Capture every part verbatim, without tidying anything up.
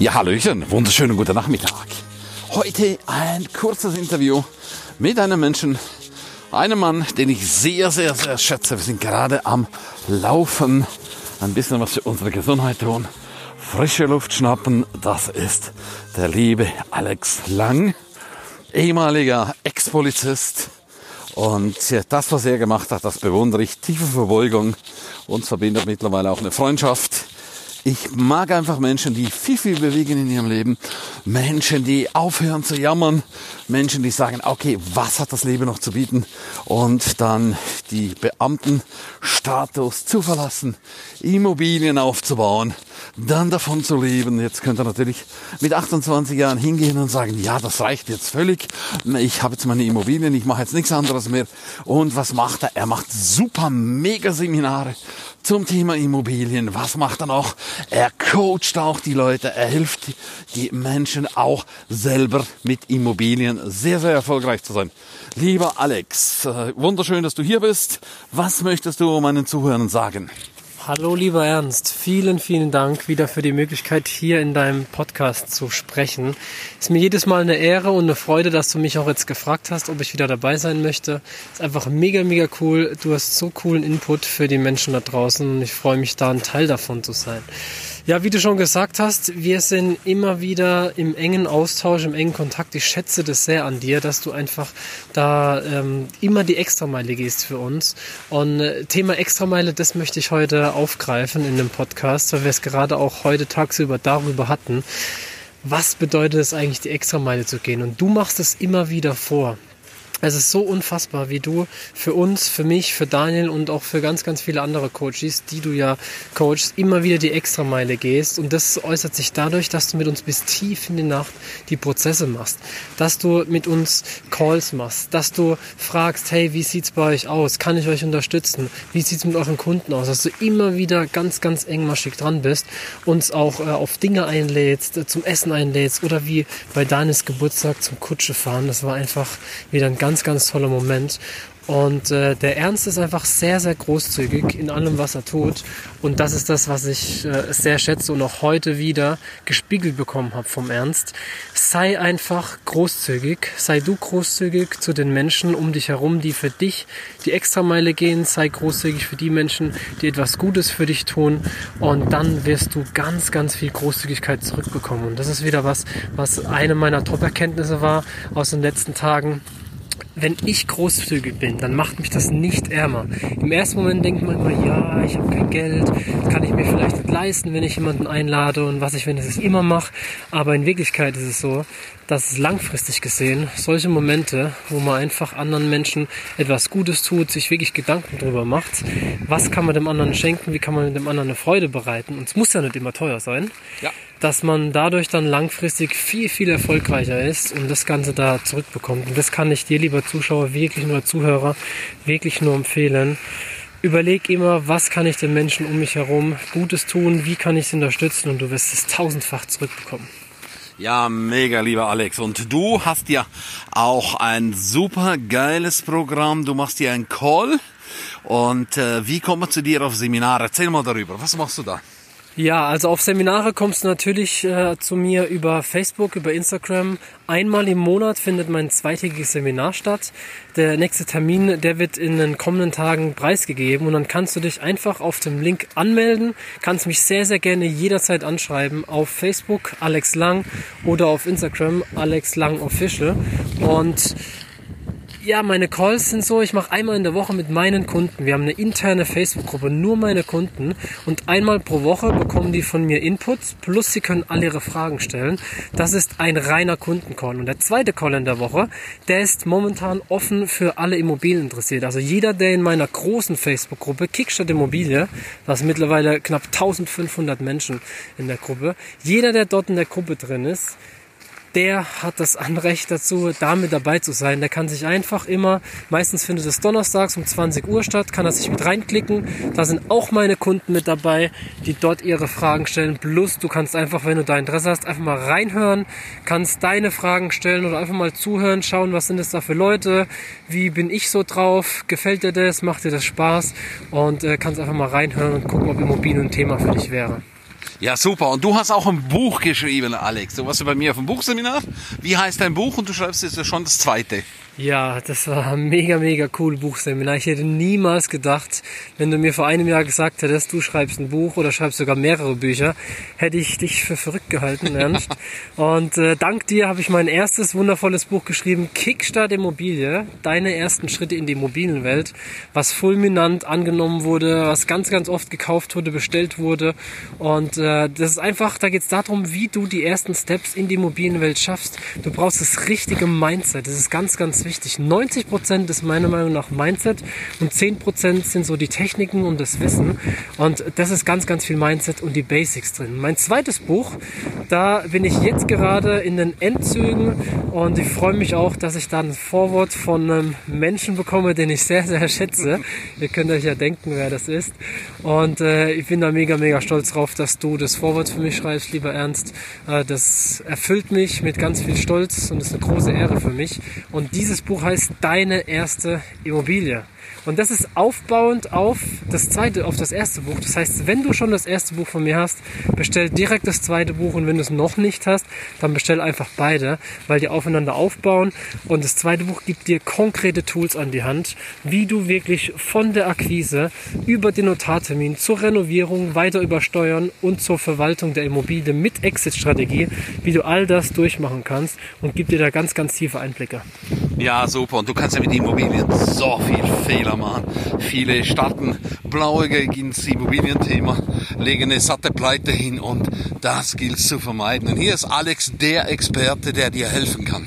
Ja, hallöchen, wunderschönen guten Nachmittag. Heute ein kurzes Interview mit einem Menschen, einem Mann, den ich sehr, sehr, sehr schätze. Wir sind gerade am Laufen, ein bisschen was für unsere Gesundheit tun, frische Luft schnappen. Das ist der liebe Alex Lang, ehemaliger Ex-Polizist. Und das, was er gemacht hat, das bewundere ich. Tiefe Verbeugung. Uns verbindet mittlerweile auch eine Freundschaft. Ich mag einfach Menschen, die viel, viel bewegen in ihrem Leben. Menschen, die aufhören zu jammern. Menschen, die sagen, okay, was hat das Leben noch zu bieten? Und dann die Beamtenstatus zu verlassen, Immobilien aufzubauen, dann davon zu leben. Jetzt könnt ihr natürlich mit achtundzwanzig Jahren hingehen und sagen, ja, das reicht jetzt völlig. Ich habe jetzt meine Immobilien, ich mache jetzt nichts anderes mehr. Und was macht er? Er macht super mega Seminare zum Thema Immobilien. Was macht er noch? Er coacht auch die Leute. Er hilft die Menschen auch selber mit Immobilien sehr, sehr erfolgreich zu sein. Lieber Alex, wunderschön, dass du hier bist. Was möchtest du meinen Zuhörern sagen? Hallo lieber Ernst, vielen, vielen Dank wieder für die Möglichkeit, hier in deinem Podcast zu sprechen. Ist mir jedes Mal eine Ehre und eine Freude, dass du mich auch jetzt gefragt hast, ob ich wieder dabei sein möchte. Ist einfach mega, mega cool. Du hast so coolen Input für die Menschen da draußen und ich freue mich, da ein Teil davon zu sein. Ja, wie du schon gesagt hast, wir sind immer wieder im engen Austausch, im engen Kontakt. Ich schätze das sehr an dir, dass du einfach da ähm, immer die Extrameile gehst für uns. Und äh, Thema Extrameile, das möchte ich heute aufgreifen in dem Podcast, weil wir es gerade auch heute tagsüber darüber hatten. Was bedeutet es eigentlich, die Extrameile zu gehen? Und du machst es immer wieder vor. Es ist so unfassbar, wie du für uns, für mich, für Daniel und auch für ganz, ganz viele andere Coaches, die du ja coachst, immer wieder die Extrameile gehst. Und das äußert sich dadurch, dass du mit uns bis tief in die Nacht die Prozesse machst. Dass du mit uns Calls machst. Dass du fragst, hey, wie sieht's bei euch aus? Kann ich euch unterstützen? Wie sieht's mit euren Kunden aus? Dass du immer wieder ganz, ganz engmaschig dran bist, uns auch äh, auf Dinge einlädst, äh, zum Essen einlädst oder wie bei Daniels Geburtstag zum Kutschefahren. Das war einfach wieder ein ganz Ganz, ganz toller Moment. Und äh, der Ernst ist einfach sehr, sehr großzügig in allem, was er tut. Und das ist das, was ich äh, sehr schätze und auch heute wieder gespiegelt bekommen habe vom Ernst. Sei einfach großzügig. Sei du großzügig zu den Menschen um dich herum, die für dich die Extrameile gehen. Sei großzügig für die Menschen, die etwas Gutes für dich tun. Und dann wirst du ganz, ganz viel Großzügigkeit zurückbekommen. Und das ist wieder was, was eine meiner Top-Erkenntnisse war aus den letzten Tagen. Wenn ich großzügig bin, dann macht mich das nicht ärmer. Im ersten Moment denkt man immer, ja, ich habe kein Geld, kann ich mir vielleicht nicht leisten, wenn ich jemanden einlade und was ich, wenn ich es immer mache. Aber in Wirklichkeit ist es so, dass es langfristig gesehen solche Momente, wo man einfach anderen Menschen etwas Gutes tut, sich wirklich Gedanken drüber macht, was kann man dem anderen schenken, wie kann man dem anderen eine Freude bereiten. Und es muss ja nicht immer teuer sein. Ja. Dass man dadurch dann langfristig viel, viel erfolgreicher ist und das Ganze da zurückbekommt. Und das kann ich dir, lieber Zuschauer, wirklich nur Zuhörer, wirklich nur empfehlen. Überleg immer, was kann ich den Menschen um mich herum Gutes tun, wie kann ich sie unterstützen und du wirst es tausendfach zurückbekommen. Ja, mega, lieber Alex. Und du hast ja auch ein super geiles Programm. Du machst ja einen Call. Und äh, wie kommt man zu dir auf Seminare? Erzähl mal darüber. Was machst du da? Ja, also auf Seminare kommst du natürlich äh, zu mir über Facebook, über Instagram. Einmal im Monat findet mein zweitägiges Seminar statt. Der nächste Termin, der wird in den kommenden Tagen preisgegeben und dann kannst du dich einfach auf dem Link anmelden. Kannst mich sehr, sehr gerne jederzeit anschreiben auf Facebook Alex Lang oder auf Instagram Alex Lang Official. Und ja, meine Calls sind so, ich mache einmal in der Woche mit meinen Kunden. Wir haben eine interne Facebook-Gruppe, nur meine Kunden. Und einmal pro Woche bekommen die von mir Inputs, plus sie können alle ihre Fragen stellen. Das ist ein reiner Kundencall. Und der zweite Call in der Woche, der ist momentan offen für alle Immobilien interessiert. Also jeder, der in meiner großen Facebook-Gruppe Kickstart Immobilie, das sind mittlerweile knapp eintausendfünfhundert Menschen in der Gruppe, jeder, der dort in der Gruppe drin ist, der hat das Anrecht dazu, da mit dabei zu sein. Der kann sich einfach immer, meistens findet es donnerstags um zwanzig Uhr statt, kann er sich mit reinklicken. Da sind auch meine Kunden mit dabei, die dort ihre Fragen stellen. Plus du kannst einfach, wenn du da Interesse hast, einfach mal reinhören, kannst deine Fragen stellen oder einfach mal zuhören, schauen, was sind das da für Leute, wie bin ich so drauf, gefällt dir das, macht dir das Spaß und äh, kannst einfach mal reinhören und gucken, ob Immobilien ein Thema für dich wäre. Ja, super. Und du hast auch ein Buch geschrieben, Alex. Du warst bei mir auf dem Buchseminar. Wie heißt dein Buch? Und du schreibst jetzt schon das zweite. Ja, das war ein mega, mega cool Buchseminar. Ich hätte niemals gedacht, wenn du mir vor einem Jahr gesagt hättest, du schreibst ein Buch oder schreibst sogar mehrere Bücher, hätte ich dich für verrückt gehalten, Ernst. Und äh, dank dir habe ich mein erstes wundervolles Buch geschrieben, Kickstart Immobilie, deine ersten Schritte in die Immobilienwelt, was fulminant angenommen wurde, was ganz, ganz oft gekauft wurde, bestellt wurde. Und äh, das ist einfach, da geht es darum, wie du die ersten Steps in die Immobilienwelt schaffst. Du brauchst das richtige Mindset. Das ist ganz, ganz wichtig. neunzig Prozent ist meiner Meinung nach Mindset und zehn Prozent sind so die Techniken und das Wissen. Und das ist ganz, ganz viel Mindset und die Basics drin. Mein zweites Buch, da bin ich jetzt gerade in den Endzügen und ich freue mich auch, dass ich da ein Vorwort von einem Menschen bekomme, den ich sehr, sehr schätze. Ihr könnt euch ja denken, wer das ist. Und äh, ich bin da mega, mega stolz drauf, dass du das Vorwort für mich schreibst, lieber Ernst. Äh, das erfüllt mich mit ganz viel Stolz und ist eine große Ehre für mich. Und dieses Buch heißt Deine erste Immobilie. Und das ist aufbauend auf das zweite, auf das erste Buch. Das heißt, wenn du schon das erste Buch von mir hast, bestell direkt das zweite Buch und wenn du es noch nicht hast, dann bestell einfach beide, weil die aufeinander aufbauen. Und das zweite Buch gibt dir konkrete Tools an die Hand, wie du wirklich von der Akquise über den Notartermin zur Renovierung, weiter über Steuern und zur Verwaltung der Immobilie mit Exit-Strategie, wie du all das durchmachen kannst und gibt dir da ganz, ganz tiefe Einblicke. Ja, super. Und du kannst ja mit Immobilien so viel Fehler machen. Viele starten blauäugig ins Immobilienthema, legen eine satte Pleite hin und das gilt zu vermeiden. Und hier ist Alex der Experte, der dir helfen kann.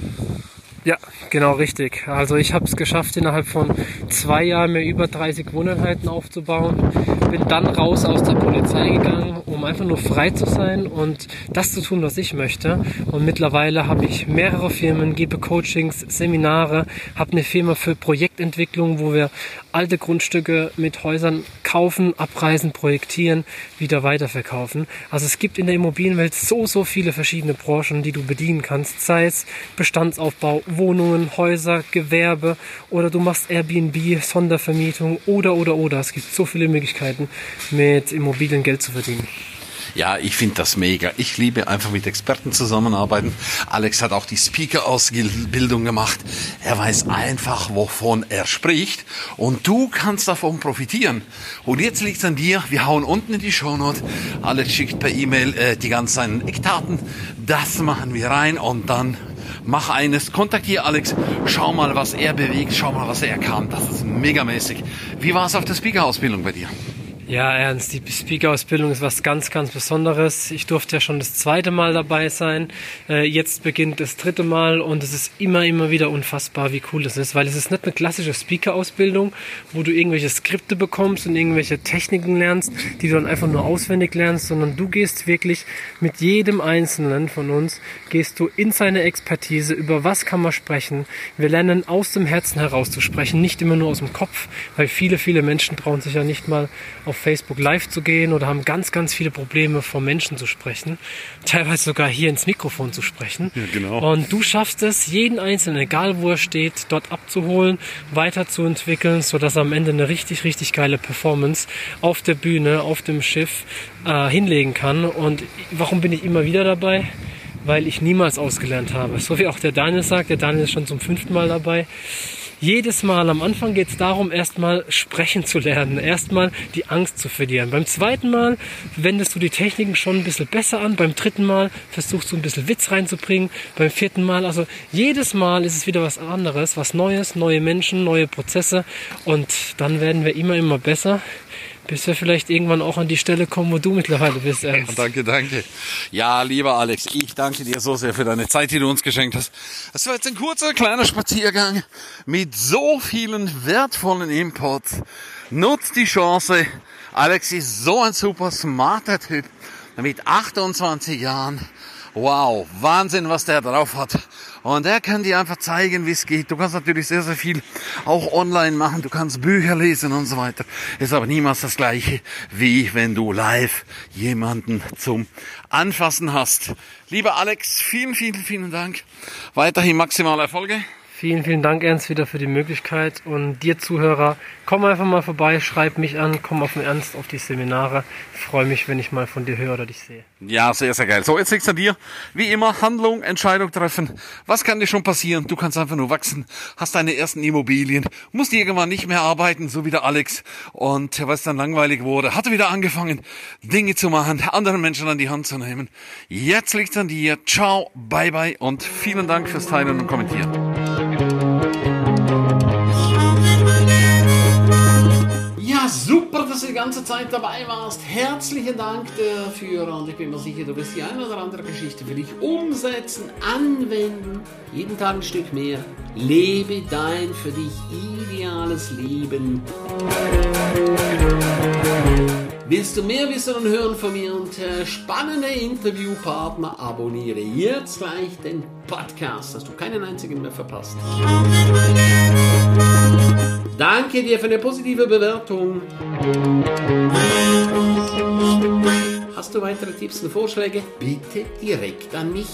Ja, genau richtig. Also ich habe es geschafft, innerhalb von zwei Jahren mir über dreißig Wohneinheiten aufzubauen. Bin dann raus aus der Polizei gegangen, um einfach nur frei zu sein und das zu tun, was ich möchte. Und mittlerweile habe ich mehrere Firmen, gebe Coachings, Seminare, habe eine Firma für Projektentwicklung, wo wir alte Grundstücke mit Häusern kaufen, abreißen, projektieren, wieder weiterverkaufen. Also es gibt in der Immobilienwelt so, so viele verschiedene Branchen, die du bedienen kannst, sei es Bestandsaufbau, Wohnungen, Häuser, Gewerbe oder du machst Airbnb, Sondervermietung oder, oder, oder. Es gibt so viele Möglichkeiten, mit Immobilien Geld zu verdienen. Ja, ich finde das mega. Ich liebe einfach mit Experten zusammenarbeiten. Alex hat auch die Speaker-Ausbildung gemacht. Er weiß einfach, wovon er spricht. Und du kannst davon profitieren. Und jetzt liegt es an dir. Wir hauen unten in die Shownote. Alex schickt per E-Mail äh, die ganzen Eckdaten. Das machen wir rein und dann mach eines. Kontaktiere Alex. Schau mal, was er bewegt. Schau mal, was er kann. Das ist megamäßig. Wie war es auf der Speaker-Ausbildung bei dir? Ja, Ernst, die Speaker-Ausbildung ist was ganz, ganz Besonderes. Ich durfte ja schon das zweite Mal dabei sein. Äh, jetzt beginnt das dritte Mal und es ist immer, immer wieder unfassbar, wie cool es ist, weil es ist nicht eine klassische Speaker-Ausbildung, wo du irgendwelche Skripte bekommst und irgendwelche Techniken lernst, die du dann einfach nur auswendig lernst, sondern du gehst wirklich mit jedem Einzelnen von uns, gehst du in seine Expertise, über was kann man sprechen. Wir lernen aus dem Herzen heraus zu sprechen, nicht immer nur aus dem Kopf, weil viele, viele Menschen trauen sich ja nicht mal auf Facebook live zu gehen oder haben ganz, ganz viele Probleme, vor Menschen zu sprechen. Teilweise sogar hier ins Mikrofon zu sprechen. Ja, genau. Und du schaffst es, jeden Einzelnen, egal wo er steht, dort abzuholen, weiterzuentwickeln, sodass er am Ende eine richtig, richtig geile Performance auf der Bühne, auf dem Schiff äh, hinlegen kann. Und warum bin ich immer wieder dabei? Weil ich niemals ausgelernt habe. So wie auch der Daniel sagt, der Daniel ist schon zum fünften Mal dabei. Jedes Mal am Anfang geht es darum, erstmal sprechen zu lernen, erstmal die Angst zu verlieren. Beim zweiten Mal wendest du die Techniken schon ein bisschen besser an, beim dritten Mal versuchst du ein bisschen Witz reinzubringen, beim vierten Mal, also jedes Mal ist es wieder was anderes, was Neues, neue Menschen, neue Prozesse und dann werden wir immer, immer besser. Bis wir vielleicht irgendwann auch an die Stelle kommen, wo du mittlerweile bist, Ernst. Ja, danke, danke. Ja, lieber Alex, ich danke dir so sehr für deine Zeit, die du uns geschenkt hast. Das war jetzt ein kurzer, kleiner Spaziergang mit so vielen wertvollen Inputs. Nutzt die Chance. Alex ist so ein super smarter Typ. Mit achtundzwanzig Jahren. Wow, Wahnsinn, was der drauf hat. Und er kann dir einfach zeigen, wie es geht. Du kannst natürlich sehr, sehr viel auch online machen. Du kannst Bücher lesen und so weiter. Ist aber niemals das Gleiche, wie wenn du live jemanden zum Anfassen hast. Lieber Alex, vielen, vielen, vielen Dank. Weiterhin maximale Erfolge. Vielen, vielen Dank, Ernst, wieder für die Möglichkeit. Und dir Zuhörer, komm einfach mal vorbei, schreib mich an, komm auf den Ernst, auf die Seminare. Ich freue mich, wenn ich mal von dir höre oder dich sehe. Ja, sehr, sehr geil. So, jetzt liegt's an dir. Wie immer, Handlung, Entscheidung treffen. Was kann dir schon passieren? Du kannst einfach nur wachsen, hast deine ersten Immobilien, musst irgendwann nicht mehr arbeiten, so wie der Alex. Und was dann langweilig wurde, hatte wieder angefangen, Dinge zu machen, anderen Menschen an die Hand zu nehmen. Jetzt liegt's an dir. Ciao, bye bye und vielen Dank fürs Teilen und Kommentieren. Ja, super, dass du die ganze Zeit dabei warst. Herzlichen Dank dafür und ich bin mir sicher, du wirst die eine oder andere Geschichte für dich umsetzen, anwenden. Jeden Tag ein Stück mehr. Lebe dein für dich ideales Leben. Willst du mehr wissen und hören von mir und äh, spannende Interviewpartner? Abonniere jetzt gleich den Podcast, dass du keinen einzigen mehr verpasst. Danke dir für eine positive Bewertung. Hast du weitere Tipps und Vorschläge? Bitte direkt an mich.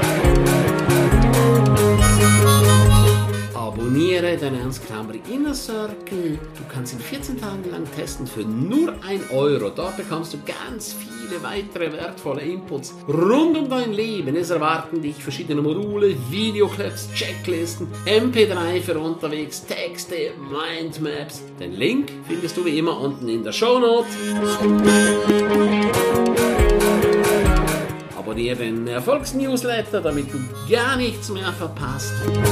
Abonniere den Ernst Kramri Inner Circle. Du kannst ihn vierzehn Tage lang testen für nur ein Euro. Dort bekommst du ganz viele weitere wertvolle Inputs rund um dein Leben. Es erwarten dich verschiedene Module, Videoclips, Checklisten, M P drei für unterwegs, Texte, Mindmaps. Den Link findest du wie immer unten in der Shownote. Abonniere den Erfolgsnewsletter, damit du gar nichts mehr verpasst.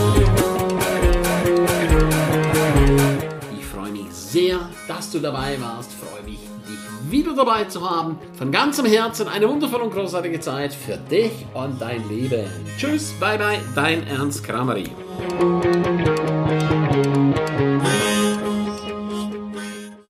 Ich freue mich sehr, dass du dabei warst. Ich freue mich, dich wieder dabei zu haben. Von ganzem Herzen eine wundervolle und großartige Zeit für dich und dein Leben. Tschüss, bye bye, dein Ernst Kramri.